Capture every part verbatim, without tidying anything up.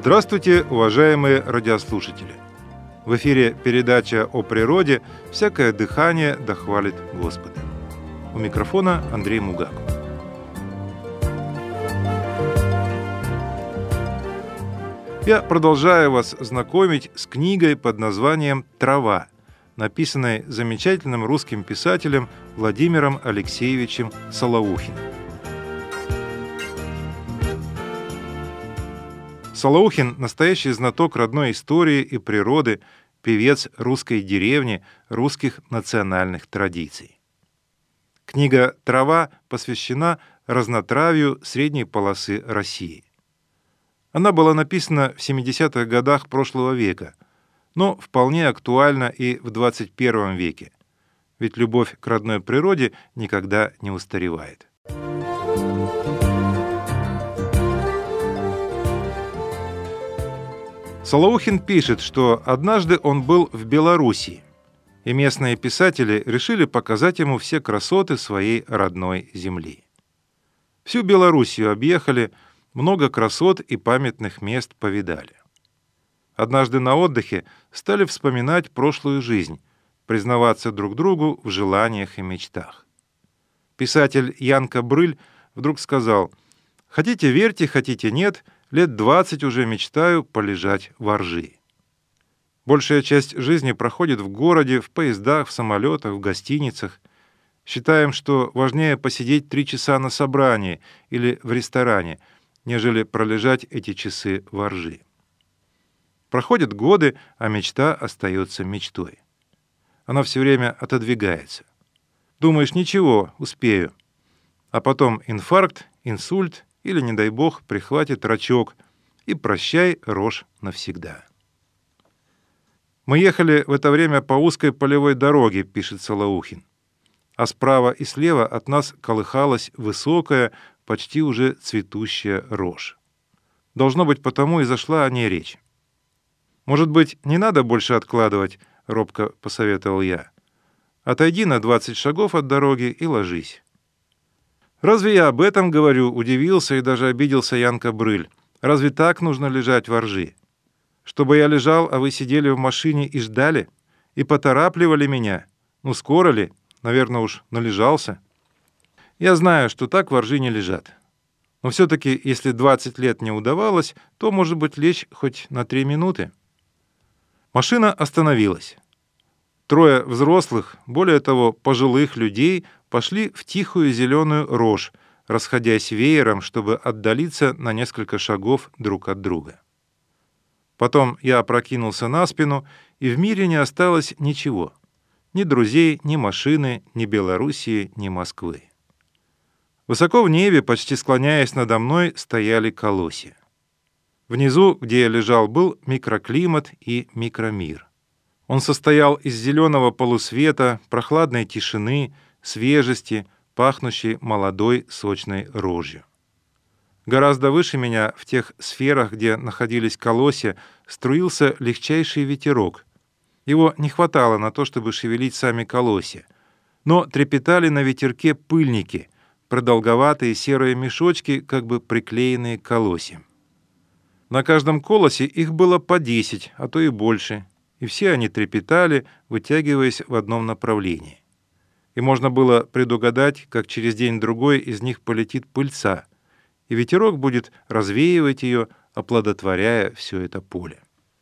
Здравствуйте, уважаемые радиослушатели! В эфире передача о природе «Всякое дыхание да хвалит Господа». У микрофона Андрей Мугаков. Я продолжаю вас знакомить с книгой под названием «Трава», написанной замечательным русским писателем Владимиром Алексеевичем Солоухиным. Солоухин – настоящий знаток родной истории и природы, певец русской деревни, русских национальных традиций. Книга «Трава» посвящена разнотравью средней полосы России. Она была написана в семидесятых годах прошлого века, но вполне актуальна и в двадцать первом веке, ведь любовь к родной природе никогда не устаревает. Солоухин пишет, что однажды он был в Белоруссии, и местные писатели решили показать ему все красоты своей родной земли. Всю Белоруссию объехали, много красот и памятных мест повидали. Однажды на отдыхе стали вспоминать прошлую жизнь, признаваться друг другу в желаниях и мечтах. Писатель Янка Брыль вдруг сказал: «Хотите верьте, хотите нет, лет двадцать уже мечтаю полежать во ржи». Большая часть жизни проходит в городе, в поездах, в самолетах, в гостиницах. Считаем, что важнее посидеть три часа на собрании или в ресторане, нежели пролежать эти часы во ржи. Проходят годы, а мечта остается мечтой. Она все время отодвигается. Думаешь, ничего, успею. А потом инфаркт, инсульт или, не дай бог, прихватит рачок, и прощай рожь навсегда. «Мы ехали в это время по узкой полевой дороге», — пишет Солоухин, «а справа и слева от нас колыхалась высокая, почти уже цветущая рожь. Должно быть, потому и зашла о ней речь. «Может быть, не надо больше откладывать?» — робко посоветовал я. «Отойди на двадцать шагов от дороги и ложись». «Разве я об этом говорю?» — удивился и даже обиделся Янка Брыль. «Разве так нужно лежать во ржи? Чтобы я лежал, а вы сидели в машине и ждали? И поторапливали меня? Ну, скоро ли? Наверное, уж належался». Я знаю, что так во ржи не лежат. Но все-таки, если двадцать лет не удавалось, то, может быть, лечь хоть на три минуты. Машина остановилась. Трое взрослых, более того, пожилых людей, пошли в тихую зеленую рожь, расходясь веером, чтобы отдалиться на несколько шагов друг от друга. Потом я опрокинулся на спину, и в мире не осталось ничего. Ни друзей, ни машины, ни Белоруссии, ни Москвы. Высоко в небе, почти склоняясь надо мной, стояли колосья. Внизу, где я лежал, был микроклимат и микромир. Он состоял из зеленого полусвета, прохладной тишины, свежести, пахнущей молодой сочной рожью. Гораздо выше меня, в тех сферах, где находились колосья, струился легчайший ветерок. Его не хватало на то, чтобы шевелить сами колосья, но трепетали на ветерке пыльники, продолговатые серые мешочки, как бы приклеенные к колосьям. На каждом колосе их было по десять, а то и больше, и все они трепетали, вытягиваясь в одном направлении. И можно было предугадать, как через день-другой из них полетит пыльца, и ветерок будет развеивать ее, оплодотворяя все это поле.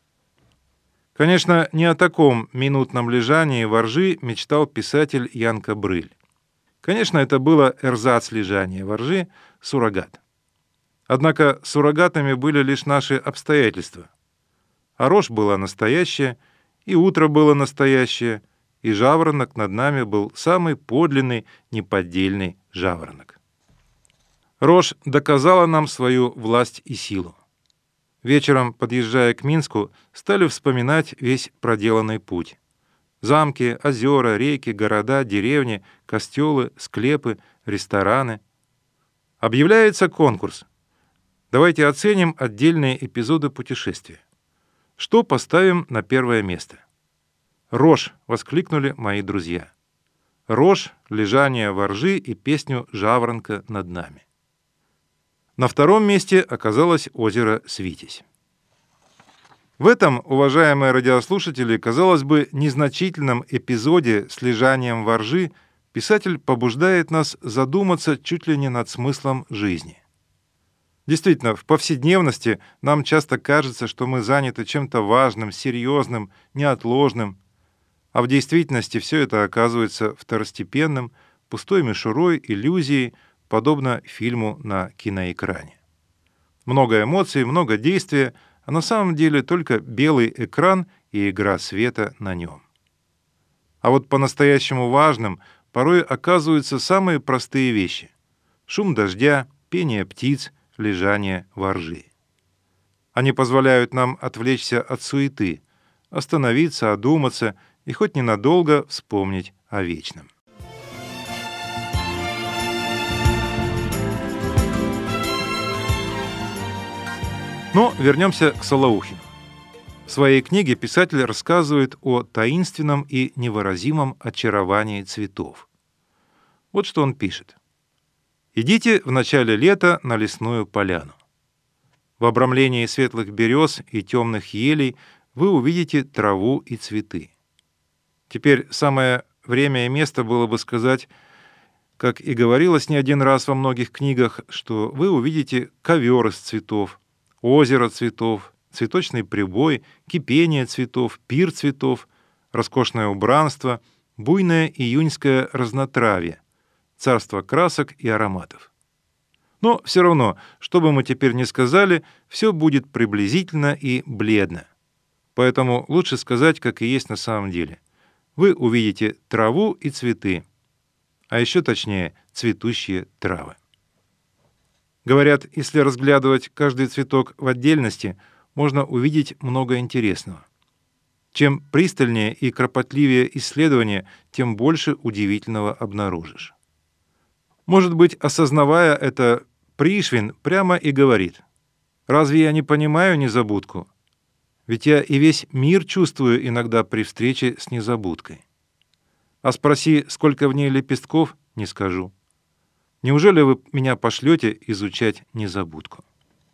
Конечно, не о таком минутном лежании во ржи мечтал писатель Янка Брыль. Конечно, это было эрзац лежания во ржи, суррогат. Однако суррогатами были лишь наши обстоятельства. А рожь была настоящая, и утро было настоящее, и жаворонок над нами был самый подлинный, неподдельный жаворонок. Рожь доказала нам свою власть и силу. Вечером, подъезжая к Минску, стали вспоминать весь проделанный путь. Замки, озера, реки, города, деревни, костелы, склепы, рестораны. Объявляется конкурс. Давайте оценим отдельные эпизоды путешествия. Что поставим на первое место? «Рожь!» — воскликнули мои друзья. «Рожь», «Лежание во ржи» и песню «Жаворонка над нами». На втором месте оказалось озеро Свитязь. В этом, уважаемые радиослушатели, казалось бы, незначительном эпизоде с лежанием во ржи писатель побуждает нас задуматься чуть ли не над смыслом жизни. Действительно, в повседневности нам часто кажется, что мы заняты чем-то важным, серьезным, неотложным, а в действительности все это оказывается второстепенным, пустой мишурой, иллюзией, подобно фильму на киноэкране. Много эмоций, много действия, а на самом деле только белый экран и игра света на нем. А вот по-настоящему важным порой оказываются самые простые вещи: шум дождя, пение птиц, лежание во ржи. Они позволяют нам отвлечься от суеты, остановиться, одуматься и хоть ненадолго вспомнить о вечном. Но вернемся к Солоухину. В своей книге писатель рассказывает о таинственном и невыразимом очаровании цветов. Вот что он пишет. «Идите в начале лета на лесную поляну. В обрамлении светлых берез и темных елей вы увидите траву и цветы. Теперь самое время и место было бы сказать, как и говорилось не один раз во многих книгах, что вы увидите ковер из цветов, озеро цветов, цветочный прибой, кипение цветов, пир цветов, роскошное убранство, буйное июньское разнотравье, царство красок и ароматов. Но все равно, что бы мы теперь ни сказали, все будет приблизительно и бледно. Поэтому лучше сказать, как и есть на самом деле. Вы увидите траву и цветы, а еще точнее, цветущие травы. Говорят, если разглядывать каждый цветок в отдельности, можно увидеть много интересного. Чем пристальнее и кропотливее исследование, тем больше удивительного обнаружишь. Может быть, осознавая это, Пришвин прямо и говорит: «Разве я не понимаю незабудку? Ведь я и весь мир чувствую иногда при встрече с незабудкой. А спроси, сколько в ней лепестков, не скажу. Неужели вы меня пошлете изучать незабудку?»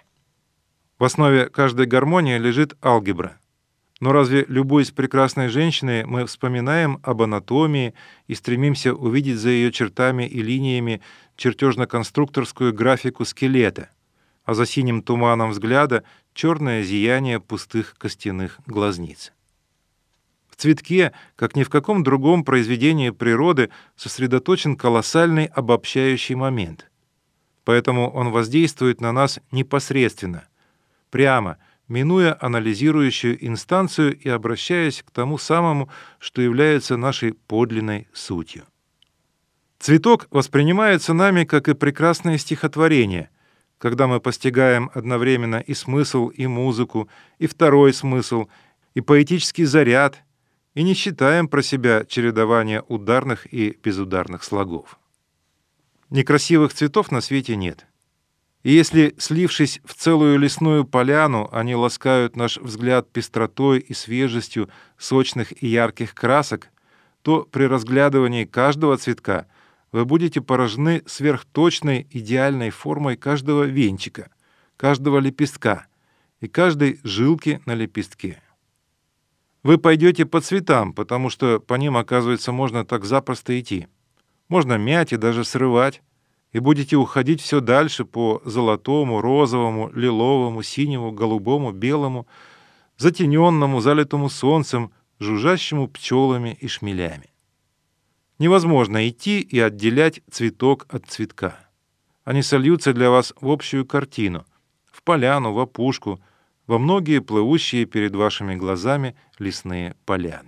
В основе каждой гармонии лежит алгебра. Но разве, любуясь прекрасной женщиной, мы вспоминаем об анатомии и стремимся увидеть за ее чертами и линиями чертежно-конструкторскую графику скелета, а за синим туманом взгляда черное зияние пустых костяных глазниц? В цветке, как ни в каком другом произведении природы, сосредоточен колоссальный обобщающий момент. Поэтому он воздействует на нас непосредственно, прямо, минуя анализирующую инстанцию и обращаясь к тому самому, что является нашей подлинной сутью. Цветок воспринимается нами как и прекрасное стихотворение, когда мы постигаем одновременно и смысл, и музыку, и второй смысл, и поэтический заряд, и не считаем про себя чередование ударных и безударных слогов. Некрасивых цветов на свете нет. И если, слившись в целую лесную поляну, они ласкают наш взгляд пестротой и свежестью сочных и ярких красок, то при разглядывании каждого цветка вы будете поражены сверхточной идеальной формой каждого венчика, каждого лепестка и каждой жилки на лепестке. Вы пойдете по цветам, потому что по ним, оказывается, можно так запросто идти. Можно мять и даже срывать, и будете уходить все дальше по золотому, розовому, лиловому, синему, голубому, белому, затененному, залитому солнцем, жужжащему пчелами и шмелями. Невозможно идти и отделять цветок от цветка. Они сольются для вас в общую картину, в поляну, в опушку, во многие плывущие перед вашими глазами лесные поляны.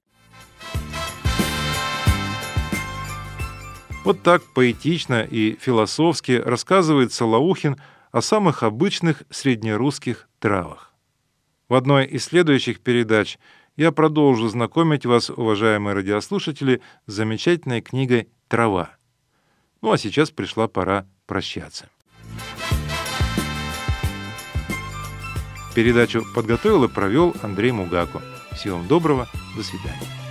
Вот так поэтично и философски рассказывает Солоухин о самых обычных среднерусских травах. В одной из следующих передач я продолжу знакомить вас, уважаемые радиослушатели, с замечательной книгой «Трава». Ну а сейчас пришла пора прощаться. Передачу подготовил и провел Андрей Мугако. Всего вам доброго, до свидания.